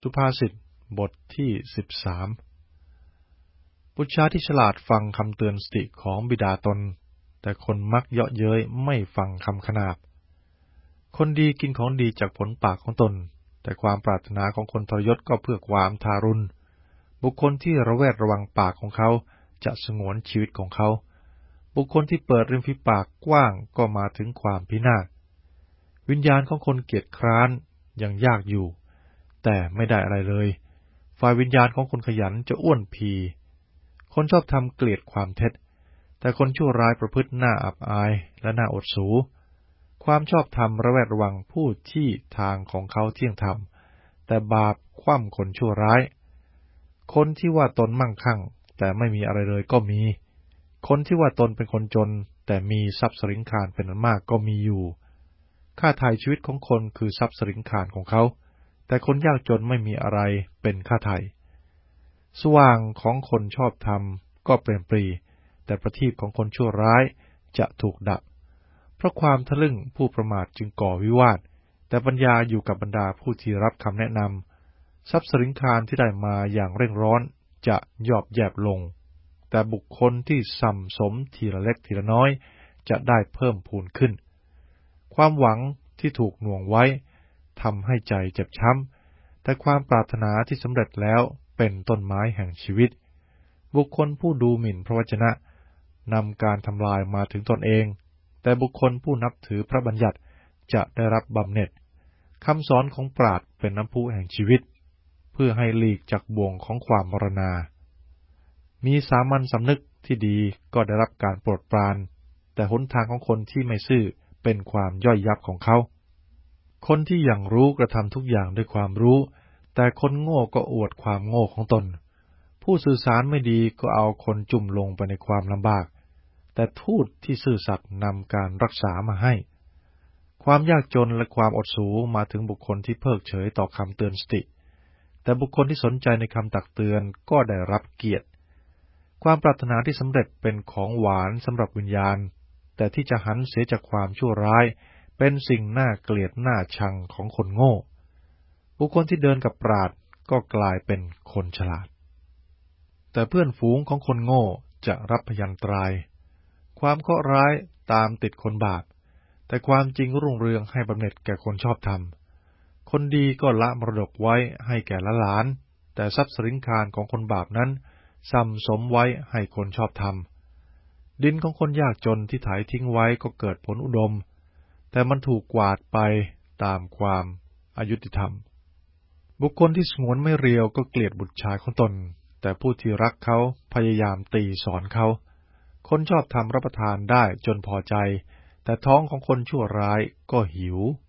สุภาษิตบทที่13บุตรชายที่ฉลาดฟังคำเตือนสติของบิดาตนแต่คนมักเยาะเย้ยไม่ฟังคำขนาบคนดีกินของดีจากผลปากของตนแต่ความปรารถนาของคนทรยศก็เพื่อความทารุณบุคคลที่ระแวดระวังปากของเขาจะสงวนชีวิตของเขาบุคคลที่เปิดริมฝีปากกว้างก็มาถึงความพินาศวิญญาณของคนเกียจคร้านยังยากอยู่แต่ไม่ได้อะไรเลยฝ่ายวิญญาณของคนขยันจะอ้วนพีคนชอบทำเกลียดความเท็จแต่คนชั่วร้ายประพฤติหน้าอับอายและหน้าอดสูความชอบธรรมระแวดระวังผู้ที่ทางของเขาเที่ยงธรรมแต่บาปคว่ำคนชั่วร้ายคนที่ว่าตนมั่งคั่งแต่ไม่มีอะไรเลยก็มีคนที่ว่าตนเป็นคนจนแต่มีทรัพย์สริงคารเป็นอันมากก็มีอยู่ค่าไถ่ชีวิตของคนคือทรัพย์สริงคารของเขาแต่คนยากจนไม่มีอะไรเป็นค่าไถ่สว่างของคนชอบธรรมก็เปลี่ยนปรีแต่ประทีปของคนชั่วร้ายจะถูกดับเพราะความทะลึ่งผู้ประมาทจึงก่อวิวาทแต่ปัญญาอยู่กับบรรดาผู้ที่รับคำแนะนำทรัพย์สริงคารที่ได้มาอย่างเร่งร้อนจะยอบแยบลงแต่บุคคลที่สั่มสมทีละเล็กทีละน้อยจะได้เพิ่มพูนขึ้นความหวังที่ถูกหน่วงไว้ทำให้ใจเจ็บช้ำแต่ความปรารถนาที่สำเร็จแล้วเป็นต้นไม้แห่งชีวิตบุคคลผู้ดูหมิ่นพระวจนะนำการทำลายมาถึงตนเองแต่บุคคลผู้นับถือพระบัญญัติจะได้รับบำเหน็จคำสอนของปราชญ์เป็นน้ำพุแห่งชีวิตเพื่อให้หลีกจากบ่วงของความมรณามีสามัญสำนึกที่ดีก็ได้รับการโปรดปรานแต่หนทางของคนที่ไม่ซื่อเป็นความย่อยยับของเขาคนที่อย่างรู้กระทำทุกอย่างด้วยความรู้แต่คนโง่ก็อวดความโง่ของตนผู้สื่อสารไม่ดีก็เอาคนจุ่มลงไปในความลำบากแต่ทูตที่ซื่อสัตย์นำการรักษามาให้ความยากจนและความอดสูมาถึงบุคคลที่เพิกเฉยต่อคำเตือนสติแต่บุคคลที่สนใจในคำตักเตือนก็ได้รับเกียรติความปรารถนาที่สำเร็จเป็นของหวานสำหรับวิญญาณแต่ที่จะหันเสียจากความชั่วร้ายเป็นสิ่งน่าเกลียดน่าชังของคนโง่บุคคลที่เดินกับปราชญ์ก็กลายเป็นคนฉลาดแต่เพื่อนฝูงของคนโง่จะรับพยันตรายความเคราะห์ร้ายตามติดคนบาปแต่ความจริงรุ่งเรืองให้บำเหน็จแก่คนชอบธรรมคนดีก็ละมรดกไว้ให้แก่หลานแต่ทรัพย์สริงคารของคนบาปนั้นสั่มสมไว้ให้คนชอบธรรมดินของคนยากจนที่ไถทิ้งไว้ก็เกิดผลอุดมแต่มันถูกกวาดไปตามความอยุติธรรมบุคคลที่สงวนไม่เรียวก็เกลียดบุตรชายของตนแต่ผู้ที่รักเขาพยายามตีสอนเขาคนชอบธรรมรับประทานได้จนพอใจแต่ท้องของคนชั่วร้ายก็หิว